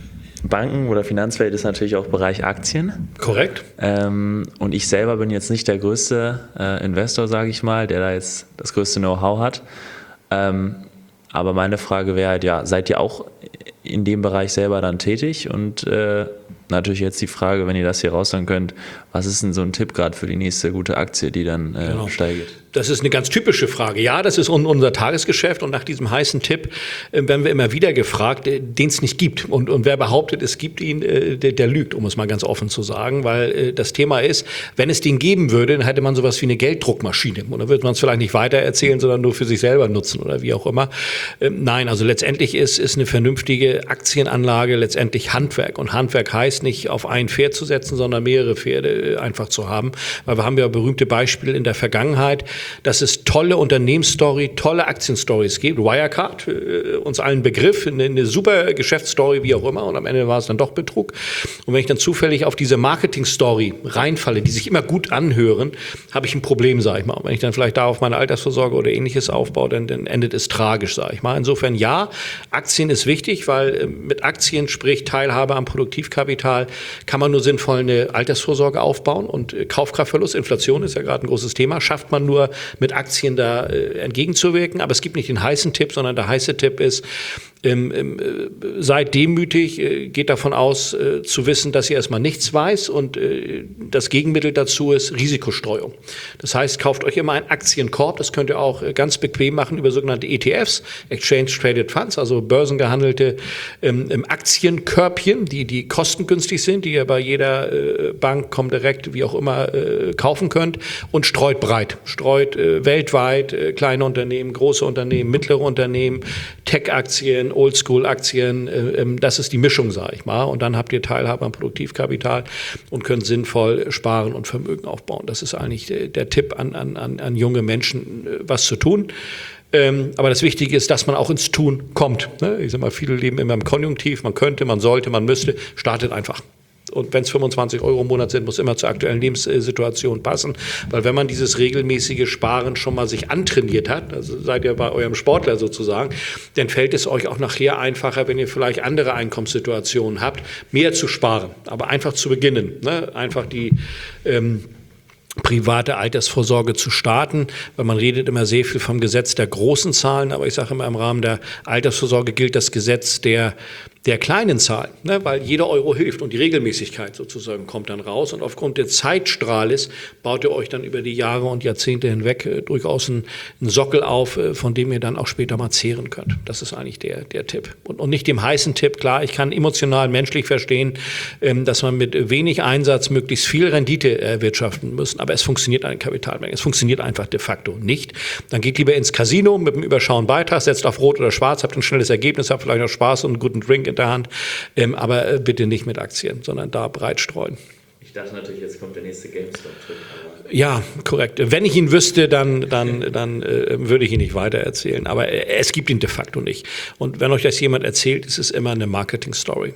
Banken oder Finanzwelt ist natürlich auch Bereich Aktien. Korrekt. Ähm, und ich selber bin jetzt nicht der größte äh, Investor, sage ich mal, der da jetzt das größte Know-how hat. Ähm, aber meine Frage wäre halt, ja, seid ihr auch in dem Bereich selber dann tätig? Und äh, natürlich jetzt die Frage, wenn ihr das hier raushören könnt, was ist denn so ein Tipp gerade für die nächste gute Aktie, die dann äh, Genau. steigt? Das ist eine ganz typische Frage. Ja, das ist unser Tagesgeschäft und nach diesem heißen Tipp äh, werden wir immer wieder gefragt, äh, den es nicht gibt. Und, und wer behauptet, es gibt ihn, äh, der, der lügt, um es mal ganz offen zu sagen, weil äh, das Thema ist, wenn es den geben würde, dann hätte man sowas wie eine Gelddruckmaschine. Und dann würde man es vielleicht nicht weiter erzählen, sondern nur für sich selber nutzen oder wie auch immer. Ähm, nein, also letztendlich ist, ist eine vernünftige Aktienanlage letztendlich Handwerk. Und Handwerk heißt nicht, auf ein Pferd zu setzen, sondern mehrere Pferde äh, einfach zu haben. Weil wir haben ja berühmte Beispiele in der Vergangenheit, dass es tolle Unternehmensstory, tolle Aktienstories gibt. Wirecard, äh, uns allen Begriff, eine, eine super Geschäftsstory, wie auch immer. Und am Ende war es dann doch Betrug. Und wenn ich dann zufällig auf diese Marketingstory reinfalle, die sich immer gut anhören, habe ich ein Problem, sage ich mal. Und wenn ich dann vielleicht da auf meine Altersvorsorge oder Ähnliches aufbaue, dann, dann endet es tragisch, sage ich mal. Insofern ja, Aktien ist wichtig, weil äh, mit Aktien, sprich Teilhabe am Produktivkapital, kann man nur sinnvoll eine Altersvorsorge aufbauen. Und äh, Kaufkraftverlust, Inflation ist ja gerade ein großes Thema, schafft man nur mit Aktien da äh, entgegenzuwirken. Aber es gibt nicht den heißen Tipp, sondern der heiße Tipp ist, Ähm, ähm, seid demütig, äh, geht davon aus, äh, zu wissen, dass ihr erstmal nichts weiß und äh, das Gegenmittel dazu ist Risikostreuung. Das heißt, kauft euch immer einen Aktienkorb, das könnt ihr auch äh, ganz bequem machen über sogenannte E T Fs, Exchange Traded Funds, also börsengehandelte ähm, Aktienkörbchen, die, die kostengünstig sind, die ihr bei jeder äh, Bank, Comdirect, wie auch immer, äh, kaufen könnt und streut breit, streut äh, weltweit, äh, kleine Unternehmen, große Unternehmen, mittlere Unternehmen, Tech-Aktien, Oldschool-Aktien, äh, das ist die Mischung, sage ich mal. Und dann habt ihr Teilhabe am Produktivkapital und könnt sinnvoll sparen und Vermögen aufbauen. Das ist eigentlich der, der Tipp an, an, an junge Menschen, äh, was zu tun. Ähm, aber das Wichtige ist, dass man auch ins Tun kommt. Ne? Ich sag mal, viele leben immer im Konjunktiv. Man könnte, man sollte, man müsste. Startet einfach. Und wenn es fünfundzwanzig Euro im Monat sind, muss immer zur aktuellen Lebenssituation passen. Weil wenn man dieses regelmäßige Sparen schon mal sich antrainiert hat, also seid ihr bei eurem Sportler sozusagen, dann fällt es euch auch nachher einfacher, wenn ihr vielleicht andere Einkommenssituationen habt, mehr zu sparen. Aber einfach zu beginnen. Ne? Einfach die ähm, private Altersvorsorge zu starten, weil man redet immer sehr viel vom Gesetz der großen Zahlen, aber ich sage immer, im Rahmen der Altersvorsorge gilt das Gesetz der der kleinen Zahlen, ne, weil jeder Euro hilft und die Regelmäßigkeit sozusagen kommt dann raus und aufgrund des Zeitstrahles baut ihr euch dann über die Jahre und Jahrzehnte hinweg äh, durchaus einen, einen Sockel auf, äh, von dem ihr dann auch später mal zehren könnt. Das ist eigentlich der, der Tipp. Und, und nicht dem heißen Tipp, klar, ich kann emotional, menschlich verstehen, ähm, dass man mit wenig Einsatz möglichst viel Rendite erwirtschaften muss, aber es funktioniert an den Kapitalmärkten, es funktioniert einfach de facto nicht. Dann geht lieber ins Casino mit einem überschauen Beitrag, setzt auf Rot oder Schwarz, habt ein schnelles Ergebnis, habt vielleicht noch Spaß und einen guten Drink in der Hand, ähm, aber äh, bitte nicht mit Aktien, sondern da breit streuen. Ich dachte natürlich, jetzt kommt der nächste GameStop-Trip. Ja, korrekt. Wenn ich ihn wüsste, dann, dann, dann äh, würde ich ihn nicht weiter erzählen. Aber äh, es gibt ihn de facto nicht. Und wenn euch das jemand erzählt, ist es immer eine Marketing-Story.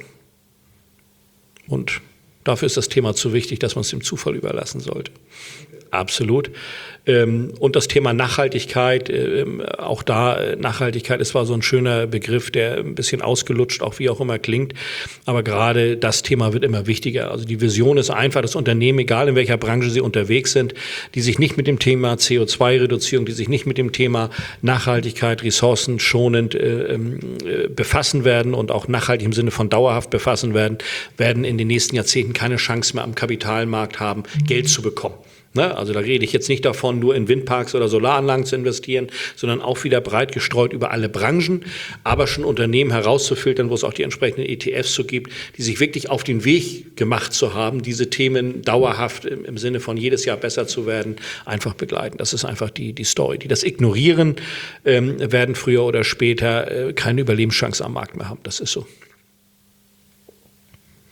Und dafür ist das Thema zu wichtig, dass man es dem Zufall überlassen sollte. Absolut. Und das Thema Nachhaltigkeit, auch da, Nachhaltigkeit ist zwar so ein schöner Begriff, der ein bisschen ausgelutscht, auch wie auch immer klingt, aber gerade das Thema wird immer wichtiger. Also die Vision ist einfach, dass Unternehmen, egal in welcher Branche sie unterwegs sind, die sich nicht mit dem Thema C O zwei Reduzierung, die sich nicht mit dem Thema Nachhaltigkeit, ressourcenschonend äh, äh, befassen werden und auch nachhaltig im Sinne von dauerhaft befassen werden, werden in den nächsten Jahrzehnten keine Chance mehr am Kapitalmarkt haben, Geld zu bekommen. Ne? Also da rede ich jetzt nicht davon, nur in Windparks oder Solaranlagen zu investieren, sondern auch wieder breit gestreut über alle Branchen, aber schon Unternehmen herauszufiltern, wo es auch die entsprechenden E T Fs so gibt, die sich wirklich auf den Weg gemacht zu haben, diese Themen dauerhaft im, im Sinne von jedes Jahr besser zu werden, einfach begleiten. Das ist einfach die, die Story. Die das ignorieren, ähm, werden früher oder später äh, keine Überlebenschance am Markt mehr haben. Das ist so.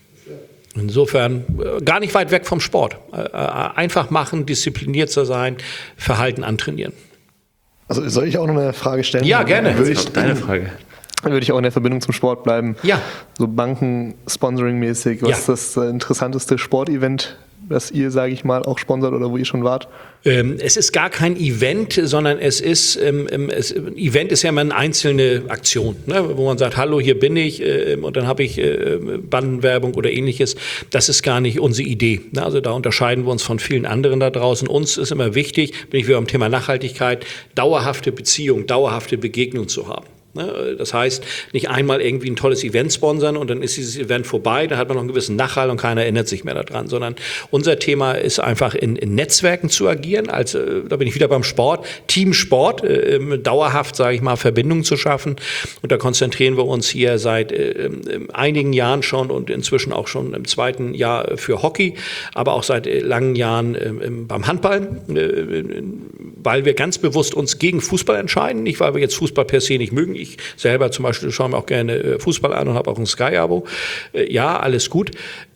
Insofern äh, gar nicht weit weg vom Sport. Äh, einfach machen, disziplinierter sein, Verhalten antrainieren. Also soll ich auch noch eine Frage stellen? Ja, gerne. Würde ich, Deine Frage. Würde ich auch in der Verbindung zum Sport bleiben. Ja. So Banken-Sponsoring-mäßig. Was Ja. ist das äh, interessanteste Sportevent, das ihr, sage ich mal, auch sponsert oder wo ihr schon wart? Ähm, es ist gar kein Event, sondern es ist, ähm, es, ein Event ist ja immer eine einzelne Aktion, ne? Wo man sagt, hallo, hier bin ich äh, und dann habe ich äh, Bandenwerbung oder ähnliches. Das ist gar nicht unsere Idee. Ne? Also da unterscheiden wir uns von vielen anderen da draußen. Uns ist immer wichtig, bin ich wieder am Thema Nachhaltigkeit, dauerhafte Beziehung, dauerhafte Begegnung zu haben. Das heißt, nicht einmal irgendwie ein tolles Event sponsern und dann ist dieses Event vorbei, dann hat man noch einen gewissen Nachhall und keiner erinnert sich mehr daran, sondern unser Thema ist einfach in, in Netzwerken zu agieren, also da bin ich wieder beim Sport, Teamsport, äh, dauerhaft, sage ich mal, Verbindungen zu schaffen und da konzentrieren wir uns hier seit äh, einigen Jahren schon und inzwischen auch schon im zweiten Jahr für Hockey, aber auch seit langen Jahren äh, beim Handball, äh, weil wir ganz bewusst uns gegen Fußball entscheiden, nicht weil wir jetzt Fußball per se nicht mögen. Ich selber zum Beispiel schaue mir auch gerne Fußball an und habe auch ein Sky-Abo. Ja, alles gut.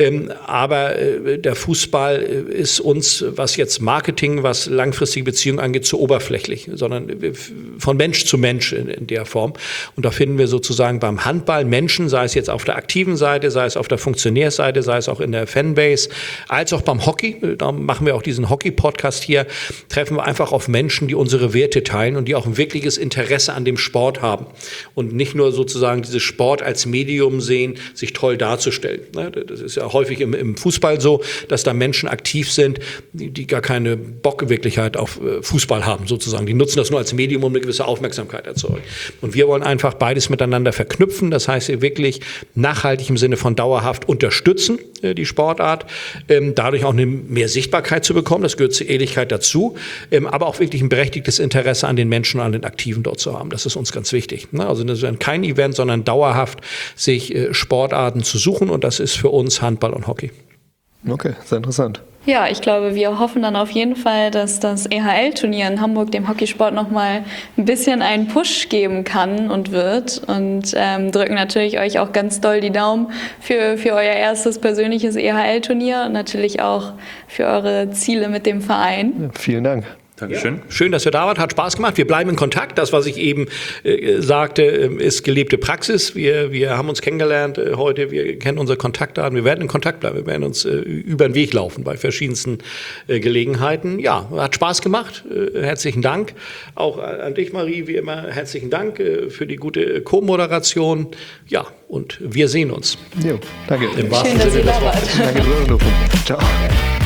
Aber der Fußball ist uns, was jetzt Marketing, was langfristige Beziehungen angeht, zu oberflächlich, sondern von Mensch zu Mensch in der Form. Und da finden wir sozusagen beim Handball Menschen, sei es jetzt auf der aktiven Seite, sei es auf der Funktionärsseite, sei es auch in der Fanbase, als auch beim Hockey. Da machen wir auch diesen Hockey-Podcast hier. Treffen wir einfach auf Menschen, die unsere Werte teilen und die auch ein wirkliches Interesse an dem Sport haben. Und nicht nur sozusagen dieses Sport als Medium sehen, sich toll darzustellen. Das ist ja häufig im, im Fußball so, dass da Menschen aktiv sind, die, die gar keine Bockwirklichkeit auf Fußball haben sozusagen. Die nutzen das nur als Medium, um eine gewisse Aufmerksamkeit erzeugen. Und wir wollen einfach beides miteinander verknüpfen. Das heißt, wirklich nachhaltig im Sinne von dauerhaft unterstützen, die Sportart, dadurch auch eine mehr Sichtbarkeit zu bekommen. Das gehört zur Ehrlichkeit dazu. Aber auch wirklich ein berechtigtes Interesse an den Menschen, an den Aktiven dort zu haben. Das ist uns ganz wichtig. Also das ist kein Event, sondern dauerhaft sich Sportarten zu suchen und das ist für uns Handball und Hockey. Okay, sehr interessant. Ja, ich glaube, wir hoffen dann auf jeden Fall, dass das E H L-Turnier in Hamburg dem Hockeysport nochmal ein bisschen einen Push geben kann und wird und ähm, drücken natürlich euch auch ganz doll die Daumen für, für euer erstes persönliches E H L-Turnier und natürlich auch für eure Ziele mit dem Verein. Ja, vielen Dank. Dankeschön. Ja, schön, dass ihr da wart, hat Spaß gemacht. Wir bleiben in Kontakt. Das, was ich eben äh, sagte, ist gelebte Praxis. Wir, wir haben uns kennengelernt äh, heute, wir kennen unsere Kontaktdaten. Wir werden in Kontakt bleiben, wir werden uns äh, über den Weg laufen bei verschiedensten äh, Gelegenheiten. Ja, hat Spaß gemacht. Äh, herzlichen Dank. Auch an dich, Marie, wie immer, herzlichen Dank äh, für die gute Co-Moderation. Ja, und wir sehen uns. Jo, danke. Schön, dass ihr da wart. Danke, dass du da warst. Ciao.